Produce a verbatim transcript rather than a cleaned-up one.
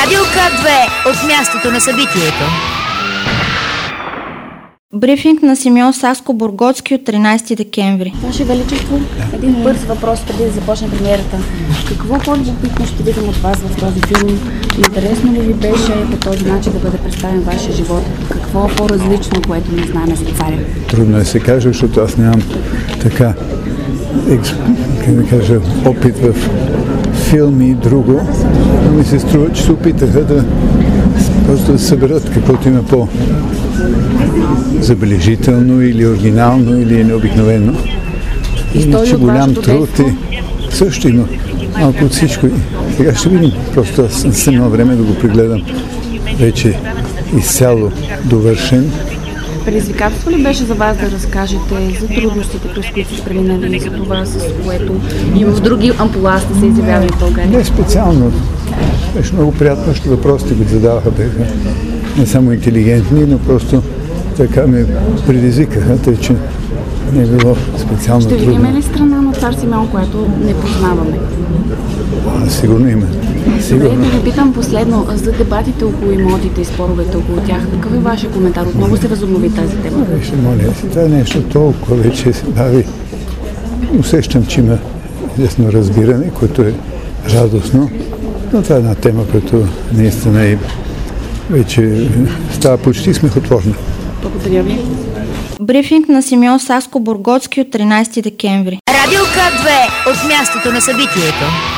Радио К две от мястото на събитието. Брифинг на Симеон Сакскобургготски от тринайсети декември. Ваше Величество, един бърз въпрос преди да започне премиерата. Какво по-любопитно ще видим от вас в този филм? Интересно ли ви беше по този начин да бъде представен вашия живот? Какво по-различно, което не знаем за царя? Трудно е се каже, защото аз нямам така как да кажа, опит в филми и друго, но ми се струва, че се опитаха да просто да съберат каквото има по-забележително или оригинално или необикновено. Иначе голям труд и също има малко от всичко. Сега ще видим. Просто аз не съм имал време да го прегледам вече изцяло довършен. Предизвикателство ли беше за вас да разкажете за трудностите, през които сте преминали, за това, с което и в други ампула сте се изявявали в България? Не специално. Беше много приятно, защото въпросите ги задаваха, бяха не само интелигентни, но просто така ме предизвикаха, тъй че не е било специално Ще трудно. Ще видим ли страна на цар Симеон, което не познаваме? А, сигурно има. Сигурно. Добре, да ви питам последно за дебатите около имотите и споровете около тях. Какъв е вашия коментар? Отново се възобнови тази тема? Ще моля, това е нещо толкова вече се бави. Усещам, че има известно разбиране, което е радостно, но това е една тема, която наистина е вече става почти смехотворна. Благодаря ви. Брифинг на Симеон Сакскобургготски от тринайсети декември. Радио К две от мястото на събитието.